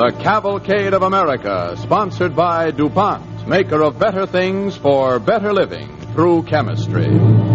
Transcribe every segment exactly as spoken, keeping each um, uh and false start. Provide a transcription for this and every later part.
The Cavalcade of America, sponsored by DuPont, maker of better things for better living through chemistry.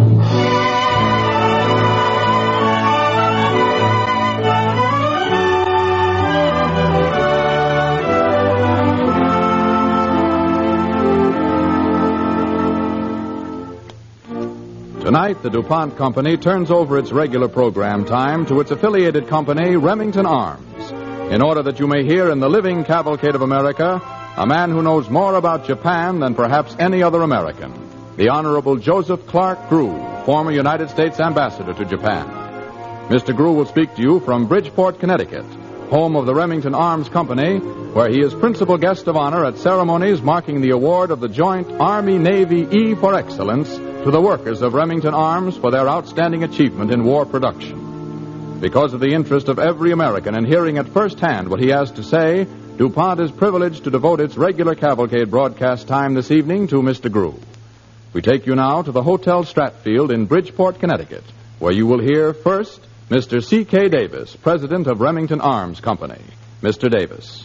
Tonight, the DuPont Company turns over its regular program time to its affiliated company, Remington Arms, in order that you may hear in the living Cavalcade of America a man who knows more about Japan than perhaps any other American, the Honorable Joseph Clark Grew, former United States Ambassador to Japan. Mister Grew will speak to you from Bridgeport, Connecticut, home of the Remington Arms Company, where he is principal guest of honor at ceremonies marking the award of the Joint Army-Navy E for Excellence to the workers of Remington Arms for their outstanding achievement in war production. Because of the interest of every American in hearing at first hand what he has to say, DuPont is privileged to devote its regular Cavalcade broadcast time this evening to Mister Grew. We take you now to the Hotel Stratfield in Bridgeport, Connecticut, where you will hear first Mister C K Davis, president of Remington Arms Company. Mister Davis.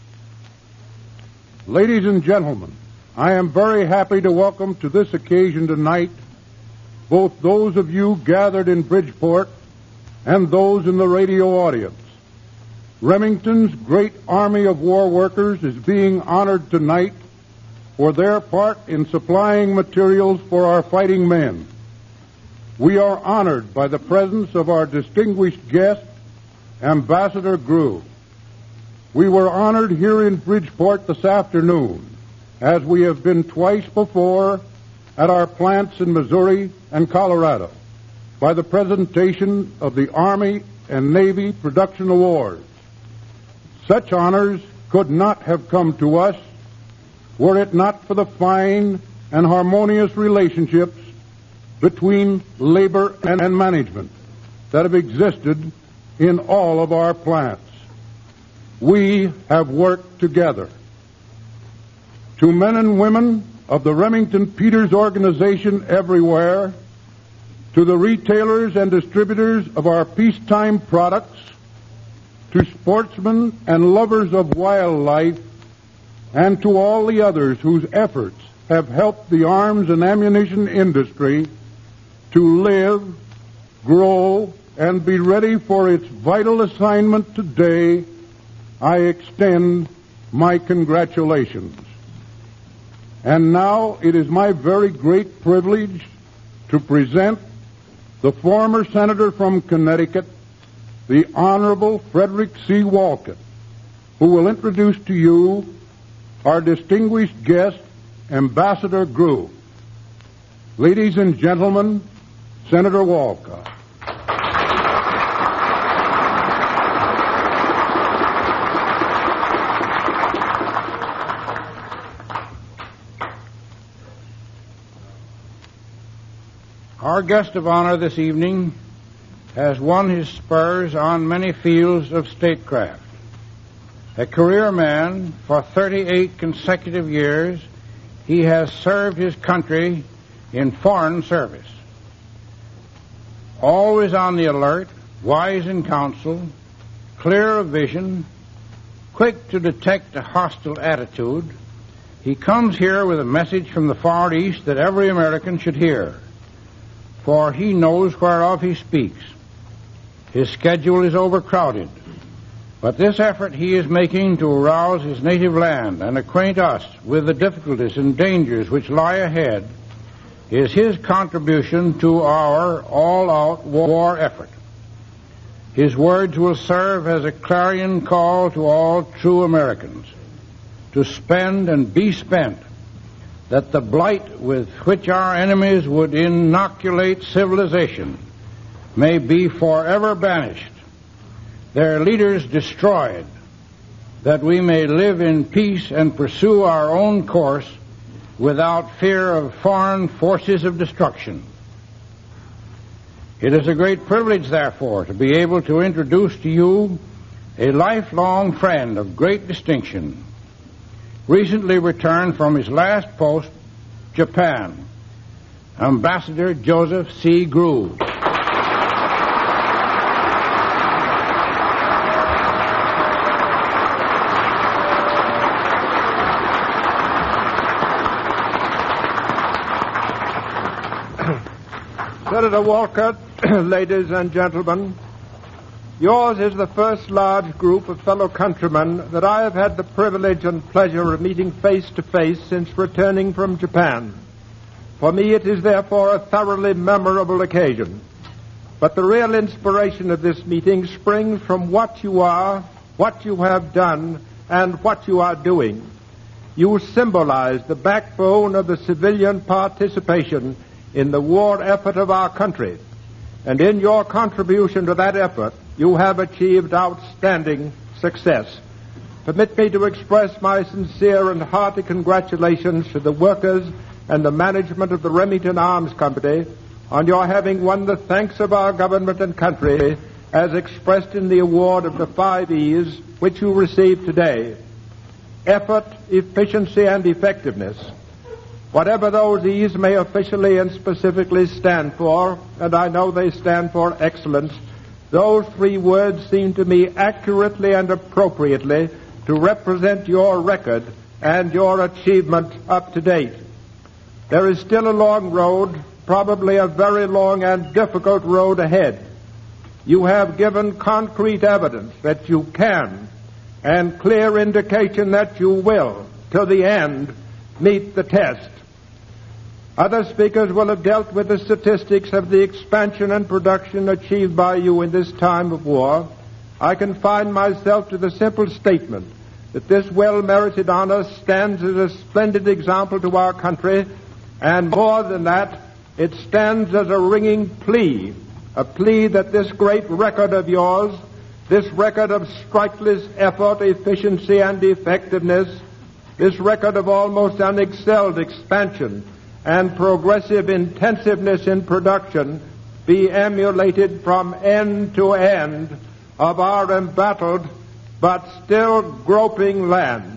Ladies and gentlemen, I am very happy to welcome to this occasion tonight both those of you gathered in Bridgeport and those in the radio audience. Remington's great army of war workers is being honored tonight for their part in supplying materials for our fighting men. We are honored by the presence of our distinguished guest, Ambassador Grew. We were honored here in Bridgeport this afternoon, as we have been twice before at our plants in Missouri and Colorado, by the presentation of the Army and Navy Production Awards. Such honors could not have come to us were it not for the fine and harmonious relationships between labor and management that have existed in all of our plants. We have worked together. To men and women of the Remington Peters organization everywhere, to the retailers and distributors of our peacetime products, to sportsmen and lovers of wildlife, and to all the others whose efforts have helped the arms and ammunition industry to live, grow, and be ready for its vital assignment today, I extend my congratulations. And now it is my very great privilege to present the former senator from Connecticut, the Honorable Frederick C. Walcott, who will introduce to you our distinguished guest, Ambassador Grew. Ladies and gentlemen, Senator Walcott. Our guest of honor this evening has won his spurs on many fields of statecraft. A career man for thirty-eight consecutive years, he has served his country in foreign service. Always on the alert, wise in counsel, clear of vision, quick to detect a hostile attitude, he comes here with a message from the Far East that every American should hear, for he knows whereof he speaks. His schedule is overcrowded, but this effort he is making to arouse his native land and acquaint us with the difficulties and dangers which lie ahead is his contribution to our all-out war effort. His words will serve as a clarion call to all true Americans to spend and be spent, that the blight with which our enemies would inoculate civilization may be forever banished, their leaders destroyed, that we may live in peace and pursue our own course without fear of foreign forces of destruction. It is a great privilege, therefore, to be able to introduce to you a lifelong friend of great distinction, recently returned from his last post, Japan, Ambassador Joseph C. Grew. Senator Walker, ladies and gentlemen, yours is the first large group of fellow countrymen that I have had the privilege and pleasure of meeting face to face since returning from Japan. For me, it is therefore a thoroughly memorable occasion. But the real inspiration of this meeting springs from what you are, what you have done, and what you are doing. You symbolize the backbone of the civilian participation in the war effort of our country. And in your contribution to that effort, you have achieved outstanding success. Permit me to express my sincere and hearty congratulations to the workers and the management of the Remington Arms Company on your having won the thanks of our government and country as expressed in the award of the five E's which you received today. Effort, efficiency, and effectiveness. Whatever those E's may officially and specifically stand for, and I know they stand for excellence, those three words seem to me accurately and appropriately to represent your record and your achievement up to date. There is still a long road, probably a very long and difficult road ahead. You have given concrete evidence that you can, and clear indication that you will, to the end, meet the test. Other speakers will have dealt with the statistics of the expansion and production achieved by you in this time of war. I confine myself to the simple statement that this well-merited honor stands as a splendid example to our country, and more than that, it stands as a ringing plea, a plea that this great record of yours, this record of strikeless effort, efficiency, and effectiveness, this record of almost unexcelled expansion and progressive intensiveness in production, be emulated from end to end of our embattled but still groping land.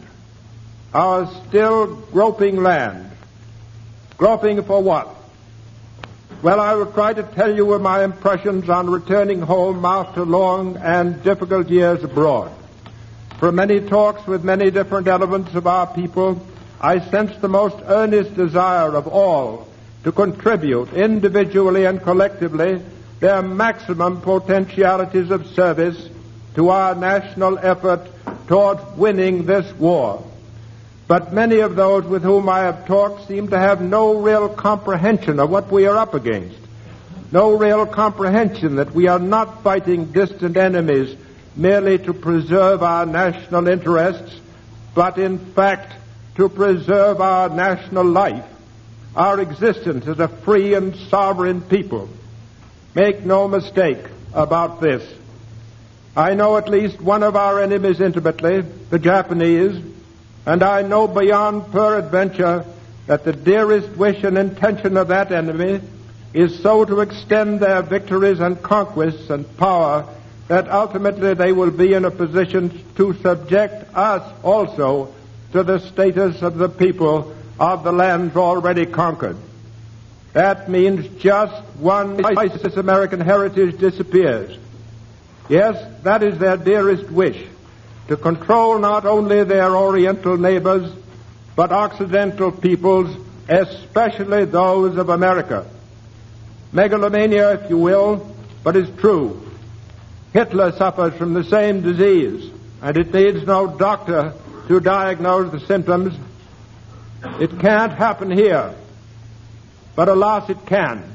Our still groping land. Groping for what? Well, I will try to tell you of my impressions on returning home after long and difficult years abroad. From many talks with many different elements of our people, I sense the most earnest desire of all to contribute individually and collectively their maximum potentialities of service to our national effort toward winning this war. But many of those with whom I have talked seem to have no real comprehension of what we are up against. No real comprehension that we are not fighting distant enemies merely to preserve our national interests, but in fact to preserve our national life, our existence as a free and sovereign people. Make no mistake about this. I know at least one of our enemies intimately, the Japanese, and I know beyond peradventure that the dearest wish and intention of that enemy is so to extend their victories and conquests and power that ultimately they will be in a position to subject us also to the status of the people of the lands already conquered. That means just one priceless American heritage disappears. Yes, that is their dearest wish, to control not only their Oriental neighbors, but Occidental peoples, especially those of America. Megalomania, if you will, but is true. Hitler suffers from the same disease, and it needs no doctor to diagnose the symptoms. It can't happen here, but alas, it can.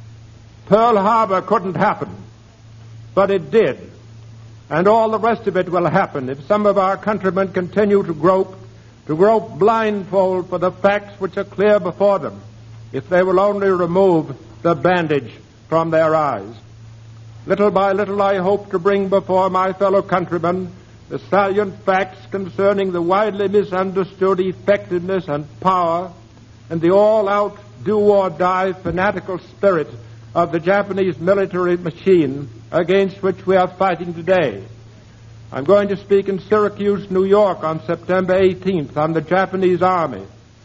Pearl Harbor couldn't happen, but it did. And all the rest of it will happen if some of our countrymen continue to grope, to grope blindfold for the facts which are clear before them, if they will only remove the bandage from their eyes. Little by little, I hope to bring before my fellow countrymen the salient facts concerning the widely misunderstood effectiveness and power and the all-out do-or-die fanatical spirit of the Japanese military machine against which we are fighting today. I'm going to speak in Syracuse, New York on September eighteenth on the Japanese Army.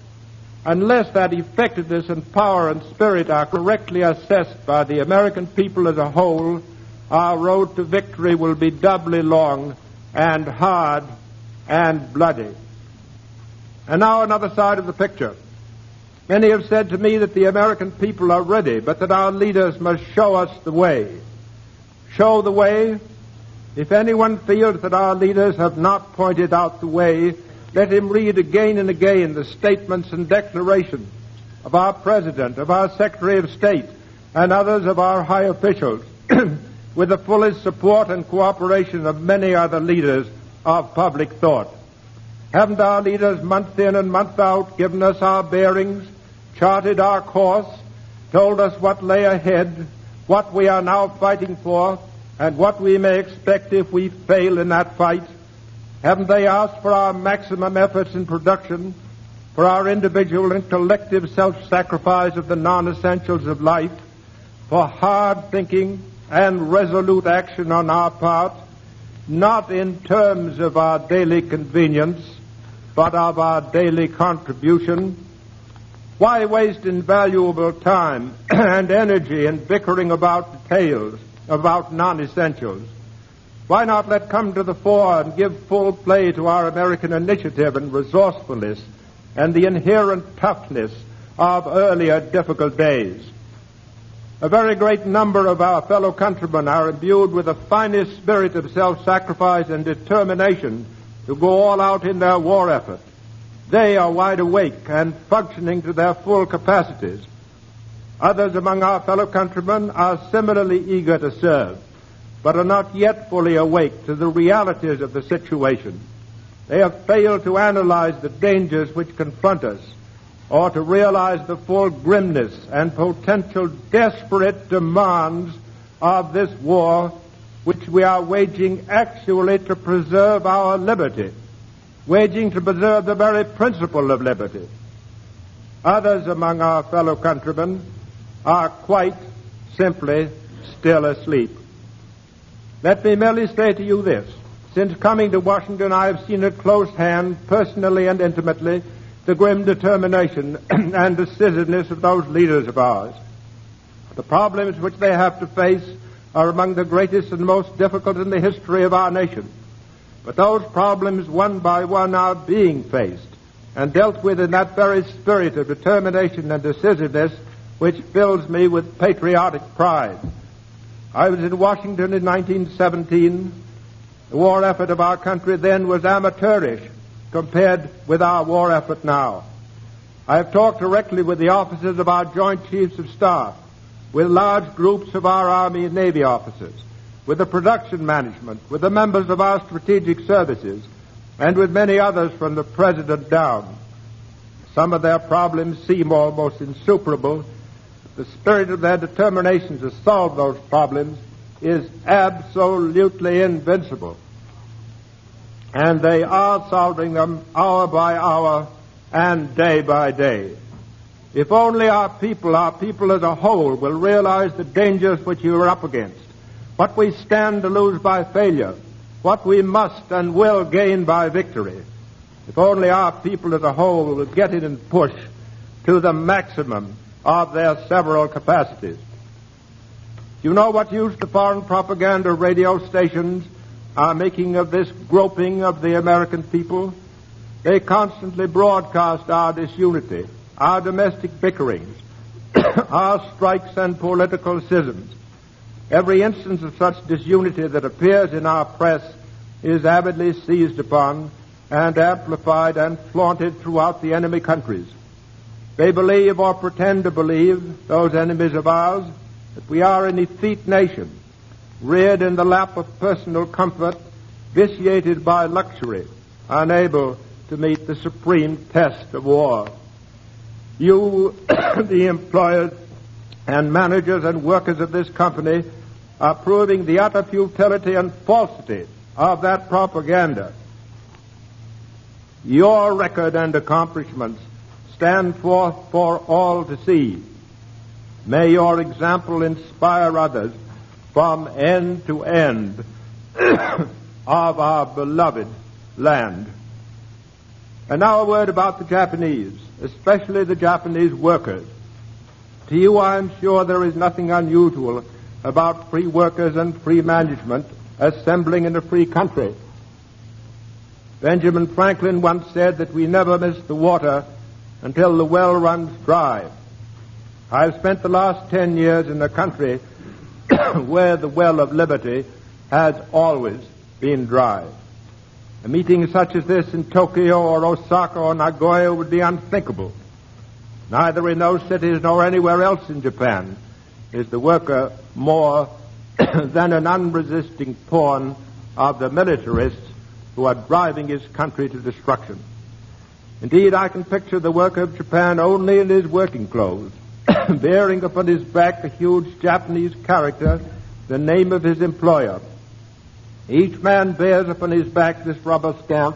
Unless that effectiveness and power and spirit are correctly assessed by the American people as a whole, our road to victory will be doubly long and hard and bloody. And now another side of the picture. Many have said to me that the American people are ready, but that our leaders must show us the way. Show the way? If anyone feels that our leaders have not pointed out the way, let him read again and again the statements and declarations of our President, of our Secretary of State, and others of our high officials, with the fullest support and cooperation of many other leaders of public thought. Haven't our leaders month in and month out given us our bearings, charted our course, told us what lay ahead, what we are now fighting for, and what we may expect if we fail in that fight? Haven't they asked for our maximum efforts in production, for our individual and collective self-sacrifice of the non-essentials of life, for hard thinking and resolute action on our part, not in terms of our daily convenience, but of our daily contribution? Why waste invaluable time and energy in bickering about details, about non-essentials? Why not let come to the fore and give full play to our American initiative and resourcefulness and the inherent toughness of earlier difficult days? A very great number of our fellow countrymen are imbued with the finest spirit of self-sacrifice and determination to go all out in their war effort. They are wide awake and functioning to their full capacities. Others among our fellow countrymen are similarly eager to serve, but are not yet fully awake to the realities of the situation. They have failed to analyze the dangers which confront us, or to realize the full grimness and potential desperate demands of this war, which we are waging actually to preserve our liberty, waging to preserve the very principle of liberty. Others among our fellow countrymen are quite simply still asleep. Let me merely say to you this. Since coming to Washington, I have seen at close hand, personally and intimately, the grim determination and decisiveness of those leaders of ours. The problems which they have to face are among the greatest and most difficult in the history of our nation. But those problems, one by one, are being faced and dealt with in that very spirit of determination and decisiveness which fills me with patriotic pride. I was in Washington in nineteen seventeen. The war effort of our country then was amateurish compared with our war effort now. I have talked directly with the officers of our Joint Chiefs of Staff, with large groups of our Army and Navy officers, with the production management, with the members of our strategic services, and with many others from the President down. Some of their problems seem almost insuperable. The spirit of their determination to solve those problems is absolutely invincible. And they are solving them hour by hour and day by day. If only our people, our people as a whole, will realize the dangers which you are up against, what we stand to lose by failure, what we must and will gain by victory. If only our people as a whole will get in and push to the maximum of their several capacities. You know what use the foreign propaganda radio stations are making of this groping of the American people? They constantly broadcast our disunity, our domestic bickerings, our strikes and political schisms. Every instance of such disunity that appears in our press is avidly seized upon and amplified and flaunted throughout the enemy countries. They believe or pretend to believe, those enemies of ours, that we are an effete nation, reared in the lap of personal comfort, vitiated by luxury, unable to meet the supreme test of war. You, the employers and managers and workers of this company, are proving the utter futility and falsity of that propaganda. Your record and accomplishments stand forth for all to see. May your example inspire others from end to end of our beloved land. And now a word about the Japanese, especially the Japanese workers. To you, I am sure there is nothing unusual about free workers and free management assembling in a free country. Benjamin Franklin once said that we never miss the water until the well runs dry. I've spent the last ten years in a country where the well of liberty has always been dry. A meeting such as this in Tokyo or Osaka or Nagoya would be unthinkable. Neither in those cities nor anywhere else in Japan is the worker more than an unresisting pawn of the militarists who are driving his country to destruction. Indeed, I can picture the worker of Japan only in his working clothes, bearing upon his back the huge Japanese character, the name of his employer. Each man bears upon his back this rubber stamp,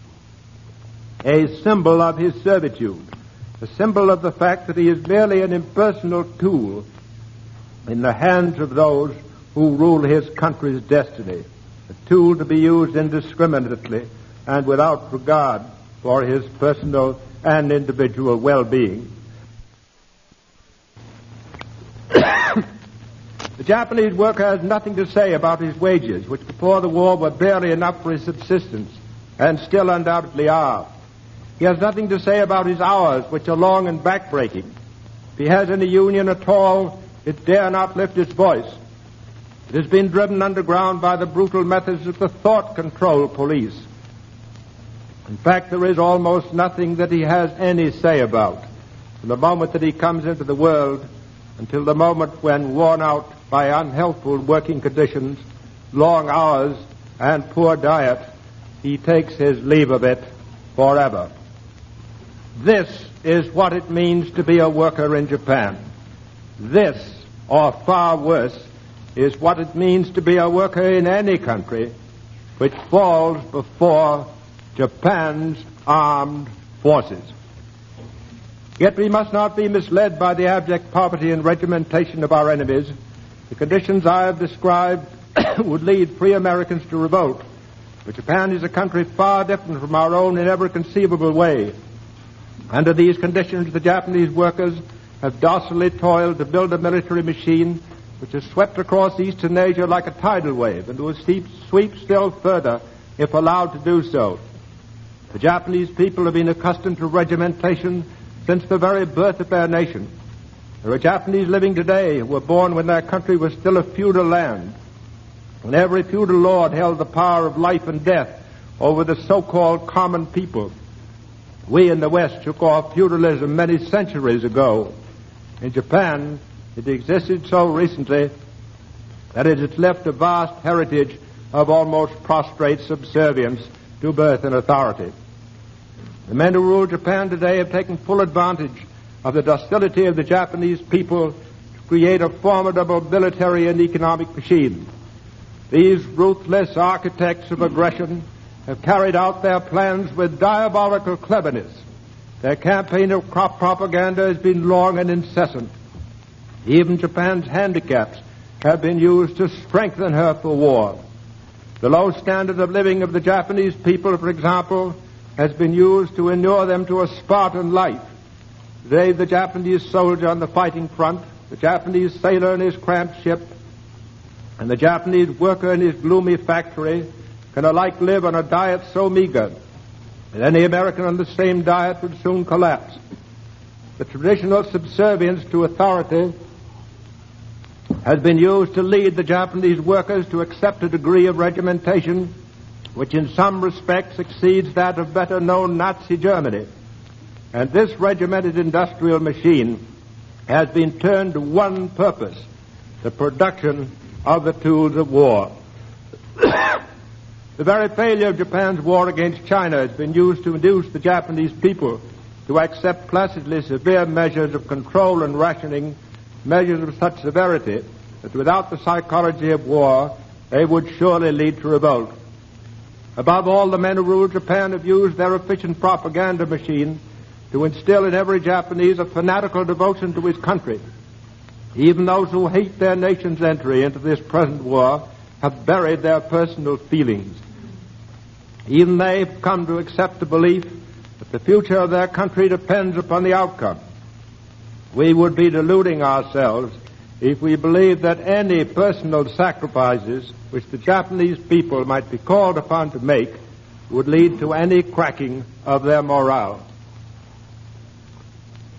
a symbol of his servitude, a symbol of the fact that he is merely an impersonal tool in the hands of those who rule his country's destiny, a tool to be used indiscriminately and without regard for his personal and individual well-being. The Japanese worker has nothing to say about his wages, which before the war were barely enough for his subsistence, and still undoubtedly are. He has nothing to say about his hours, which are long and backbreaking. If he has any union at all, it dare not lift its voice. It has been driven underground by the brutal methods of the thought control police. In fact, there is almost nothing that he has any say about from the moment that he comes into the world until the moment when, worn out by unhealthful working conditions, long hours, and poor diet, he takes his leave of it forever. This is what it means to be a worker in Japan. This, or far worse, is what it means to be a worker in any country which falls before Japan's armed forces. Yet we must not be misled by the abject poverty and regimentation of our enemies. The conditions I have described would lead free Americans to revolt. But Japan is a country far different from our own in every conceivable way. Under these conditions, the Japanese workers have docilely toiled to build a military machine which has swept across Eastern Asia like a tidal wave and will sweep still further if allowed to do so. The Japanese people have been accustomed to regimentation since the very birth of their nation. There are Japanese living today who were born when their country was still a feudal land, when every feudal lord held the power of life and death over the so-called common people. We in the West took off feudalism many centuries ago. In Japan, it existed so recently that it has left a vast heritage of almost prostrate subservience to birth and authority. The men who rule Japan today have taken full advantage of the docility of the Japanese people to create a formidable military and economic machine. These ruthless architects of aggression have carried out their plans with diabolical cleverness. Their campaign of crop propaganda has been long and incessant. Even Japan's handicaps have been used to strengthen her for war. The low standard of living of the Japanese people, for example, has been used to inure them to a Spartan life. Today, the Japanese soldier on the fighting front, the Japanese sailor in his cramped ship, and the Japanese worker in his gloomy factory can alike live on a diet so meager that any American on the same diet would soon collapse. The traditional subservience to authority has been used to lead the Japanese workers to accept a degree of regimentation which in some respects exceeds that of better-known Nazi Germany. And this regimented industrial machine has been turned to one purpose, the production of the tools of war. The very failure of Japan's war against China has been used to induce the Japanese people to accept placidly severe measures of control and rationing, measures of such severity that without the psychology of war, they would surely lead to revolt. Above all, the men who rule Japan have used their efficient propaganda machine to instill in every Japanese a fanatical devotion to his country. Even those who hate their nation's entry into this present war have buried their personal feelings. Even they have come to accept the belief that the future of their country depends upon the outcome. We would be deluding ourselves if we believed that any personal sacrifices which the Japanese people might be called upon to make would lead to any cracking of their morale.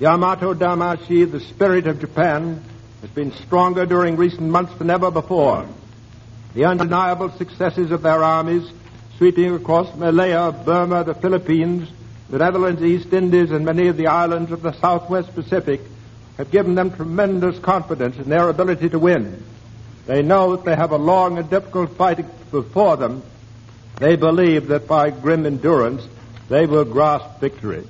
Yamato Damashi, the spirit of Japan, has been stronger during recent months than ever before. The undeniable successes of their armies sweeping across Malaya, Burma, the Philippines, the Netherlands, East Indies, and many of the islands of the Southwest Pacific have given them tremendous confidence in their ability to win. They know that they have a long and difficult fight before them. They believe that by grim endurance they will grasp victory.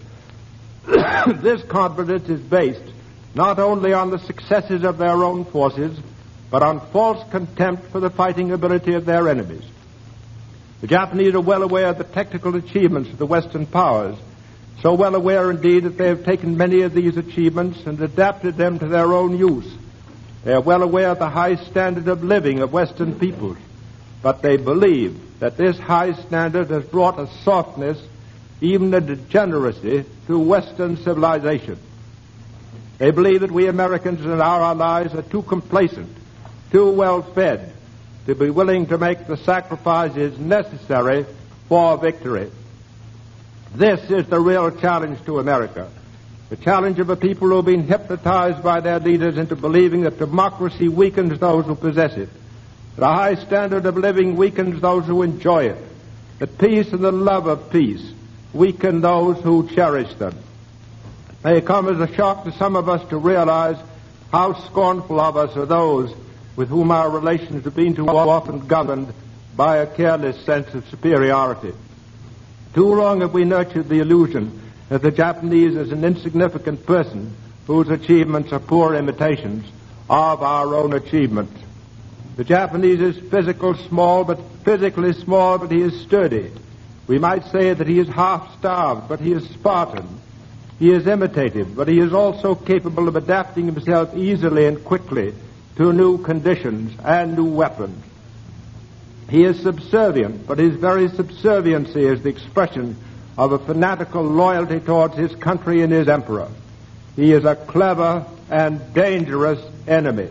This confidence is based not only on the successes of their own forces, but on false contempt for the fighting ability of their enemies. The Japanese are well aware of the technical achievements of the Western powers, so well aware indeed that they have taken many of these achievements and adapted them to their own use. They are well aware of the high standard of living of Western peoples, but they believe that this high standard has brought a softness, even a degeneracy, to Western civilization. They believe that we Americans and our allies are too complacent, too well fed, to be willing to make the sacrifices necessary for victory. This is the real challenge to America, the challenge of a people who have been hypnotized by their leaders into believing that democracy weakens those who possess it, that a high standard of living weakens those who enjoy it, that peace and the love of peace weaken those who cherish them. It may come as a shock to some of us to realize how scornful of us are those with whom our relations have been too often governed by a careless sense of superiority. Too long have we nurtured the illusion that the Japanese is an insignificant person whose achievements are poor imitations of our own achievements. The Japanese is physical small, but physically small, but he is sturdy. We might say that he is half-starved, but he is Spartan. He is imitative, but he is also capable of adapting himself easily and quickly to new conditions and new weapons. He is subservient, but his very subserviency is the expression of a fanatical loyalty towards his country and his emperor. He is a clever and dangerous enemy.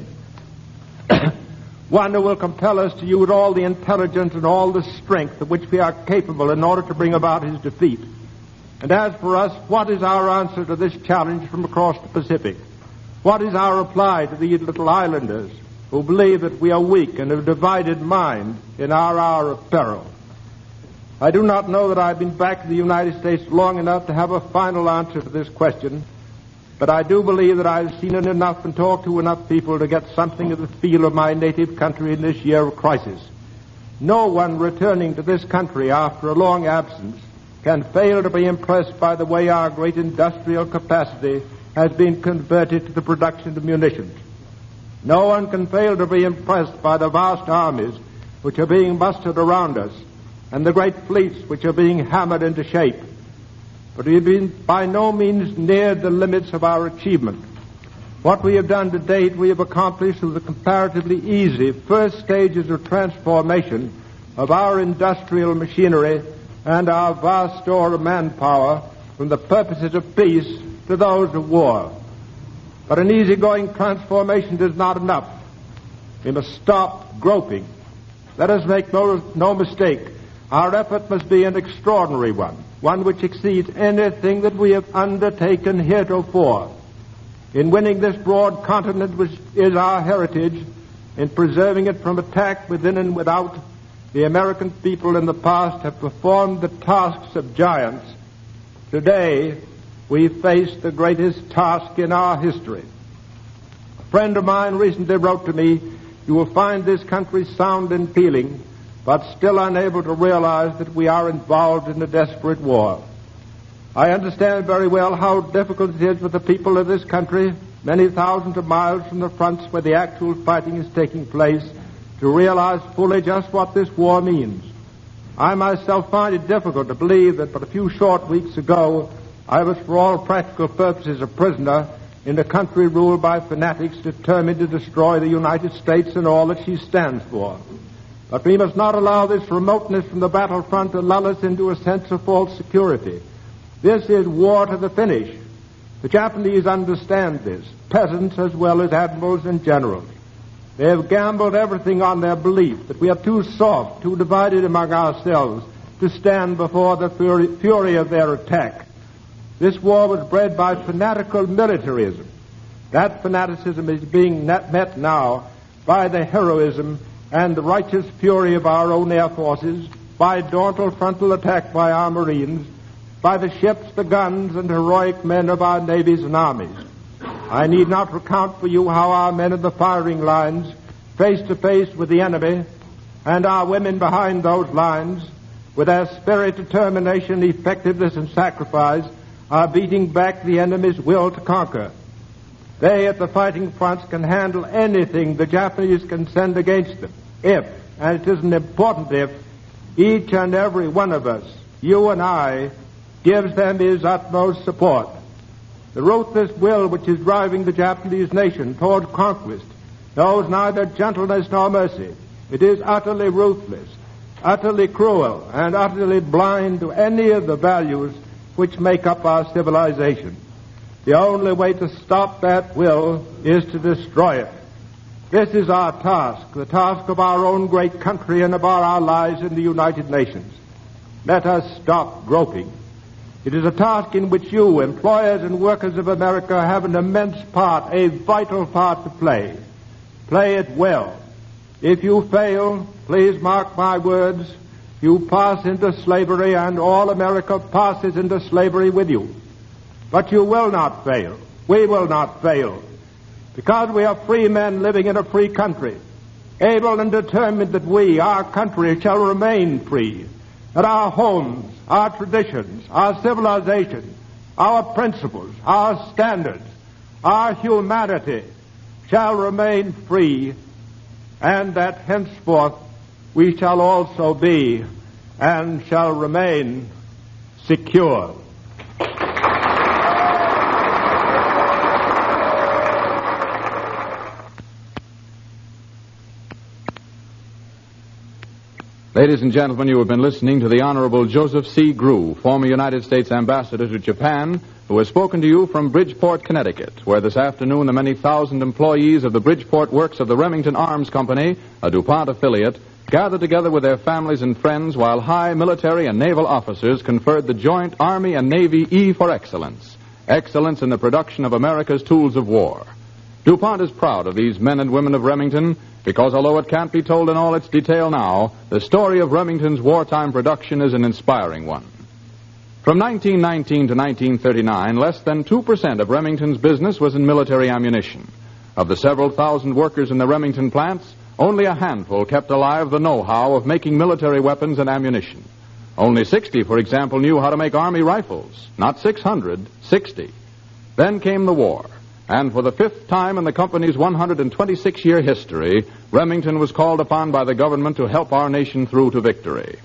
One who will compel us to use all the intelligence and all the strength of which we are capable in order to bring about his defeat. And as for us, what is our answer to this challenge from across the Pacific? What is our reply to these little islanders who believe that we are weak and have divided mind in our hour of peril? I do not know that I've been back in the United States long enough to have a final answer to this question, but I do believe that I've seen it enough and talked to enough people to get something of the feel of my native country in this year of crisis. No one returning to this country after a long absence can fail to be impressed by the way our great industrial capacity has been converted to the production of munitions. No one can fail to be impressed by the vast armies which are being mustered around us and the great fleets which are being hammered into shape. But we have been by no means near the limits of our achievement. What we have done to date, we have accomplished through the comparatively easy first stages of transformation of our industrial machinery and our vast store of manpower from the purposes of peace to those of war. But an easygoing transformation is not enough. We must stop groping. Let us make no, no mistake. Our effort must be an extraordinary one, one which exceeds anything that we have undertaken heretofore. In winning this broad continent which is our heritage, in preserving it from attack within and without, the American people in the past have performed the tasks of giants. Today, we face the greatest task in our history. A friend of mine recently wrote to me, "You will find this country sound and feeling, but still unable to realize that we are involved in a desperate war." I understand very well how difficult it is for the people of this country, many thousands of miles from the fronts where the actual fighting is taking place, to realize fully just what this war means. I myself find it difficult to believe that but a few short weeks ago I was for all practical purposes a prisoner in a country ruled by fanatics determined to destroy the United States and all that she stands for. But we must not allow this remoteness from the battlefront to lull us into a sense of false security. This is war to the finish. The Japanese understand this, peasants as well as admirals and generals. They have gambled everything on their belief that we are too soft, too divided among ourselves to stand before the fury, fury of their attack. This war was bred by fanatical militarism. That fanaticism is being met now by the heroism and the righteous fury of our own air forces, by daunting frontal attack by our Marines, by the ships, the guns, and heroic men of our navies and armies. I need not recount for you how our men in the firing lines, face to face with the enemy, and our women behind those lines, with their spirit, determination, effectiveness, and sacrifice, are beating back the enemy's will to conquer. They at the fighting fronts can handle anything the Japanese can send against them, if, and it is an important if, each and every one of us, you and I, gives them his utmost support. The ruthless will which is driving the Japanese nation toward conquest knows neither gentleness nor mercy. It is utterly ruthless, utterly cruel, and utterly blind to any of the values which make up our civilization. The only way to stop that will is to destroy it. This is our task, the task of our own great country and of our allies in the United Nations. Let us stop groping. It is a task in which you, employers and workers of America, have an immense part, a vital part to play. Play it well. If you fail, please mark my words, you pass into slavery and all America passes into slavery with you. But you will not fail. We will not fail. Because we are free men living in a free country, able and determined that we, our country, shall remain free, that our homes, our traditions, our civilization, our principles, our standards, our humanity shall remain free, and that henceforth we shall also be and shall remain secure. Ladies and gentlemen, you have been listening to the Honorable Joseph C. Grew, former United States Ambassador to Japan, who has spoken to you from Bridgeport, Connecticut, where this afternoon the many thousand employees of the Bridgeport works of the Remington Arms Company, a DuPont affiliate, gathered together with their families and friends while high military and naval officers conferred the joint Army and Navy E for Excellence, excellence in the production of America's tools of war. DuPont is proud of these men and women of Remington because, although it can't be told in all its detail now, the story of Remington's wartime production is an inspiring one. From nineteen nineteen to nineteen thirty-nine, less than two percent of Remington's business was in military ammunition. Of the several thousand workers in the Remington plants, only a handful kept alive the know-how of making military weapons and ammunition. Only sixty, for example, knew how to make Army rifles. Not six hundred, sixty. Then came the war. And for the fifth time in the company's one hundred twenty-six year history, Remington was called upon by the government to help our nation through to victory.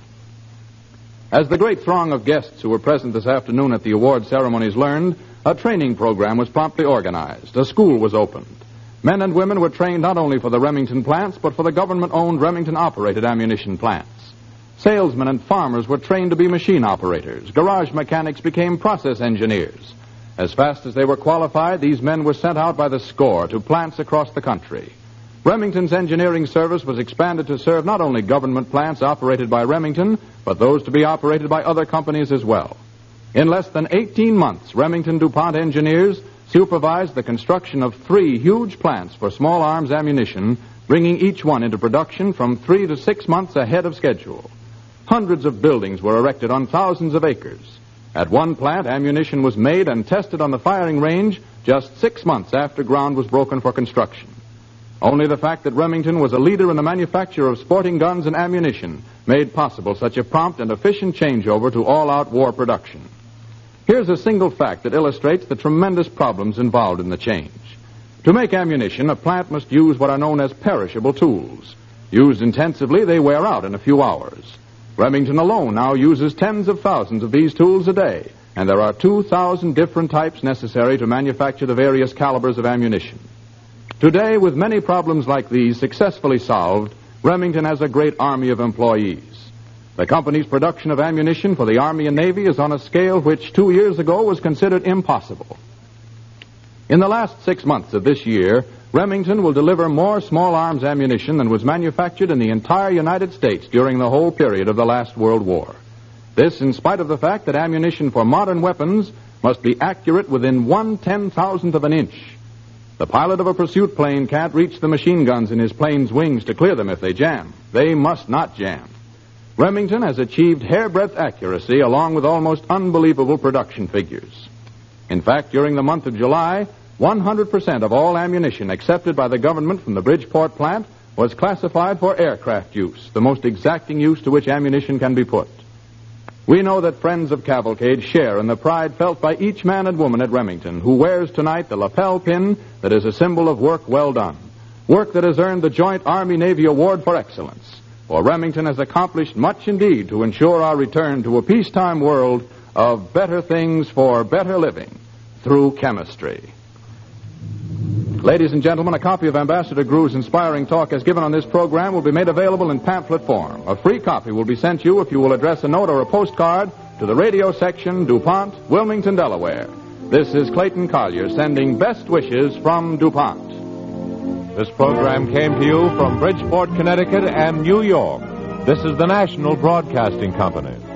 As the great throng of guests who were present this afternoon at the award ceremonies learned, a training program was promptly organized. A school was opened. Men and women were trained not only for the Remington plants, but for the government-owned Remington-operated ammunition plants. Salesmen and farmers were trained to be machine operators. Garage mechanics became process engineers. As fast as they were qualified, these men were sent out by the score to plants across the country. Remington's engineering service was expanded to serve not only government plants operated by Remington, but those to be operated by other companies as well. In less than eighteen months, Remington DuPont engineers supervised the construction of three huge plants for small arms ammunition, bringing each one into production from three to six months ahead of schedule. Hundreds of buildings were erected on thousands of acres. At one plant, ammunition was made and tested on the firing range just six months after ground was broken for construction. Only the fact that Remington was a leader in the manufacture of sporting guns and ammunition made possible such a prompt and efficient changeover to all-out war production. Here's a single fact that illustrates the tremendous problems involved in the change. To make ammunition, a plant must use what are known as perishable tools. Used intensively, they wear out in a few hours. Remington alone now uses tens of thousands of these tools a day, and there are two thousand different types necessary to manufacture the various calibers of ammunition. Today, with many problems like these successfully solved, Remington has a great army of employees. The company's production of ammunition for the Army and Navy is on a scale which two years ago was considered impossible. In the last six months of this year, Remington will deliver more small arms ammunition than was manufactured in the entire United States during the whole period of the last World War. This in spite of the fact that ammunition for modern weapons must be accurate within one ten-thousandth of an inch. The pilot of a pursuit plane can't reach the machine guns in his plane's wings to clear them if they jam. They must not jam. Remington has achieved hairbreadth accuracy along with almost unbelievable production figures. In fact, during the month of July, one hundred percent of all ammunition accepted by the government from the Bridgeport plant was classified for aircraft use, the most exacting use to which ammunition can be put. We know that friends of Cavalcade share in the pride felt by each man and woman at Remington who wears tonight the lapel pin that is a symbol of work well done, work that has earned the Joint Army-Navy Award for Excellence. For Remington has accomplished much indeed to ensure our return to a peacetime world of better things for better living through chemistry. Ladies and gentlemen, a copy of Ambassador Grew's inspiring talk as given on this program will be made available in pamphlet form. A free copy will be sent you if you will address a note or a postcard to the radio section, DuPont, Wilmington, Delaware. This is Clayton Collier sending best wishes from DuPont. This program came to you from Bridgeport, Connecticut and New York. This is the National Broadcasting Company.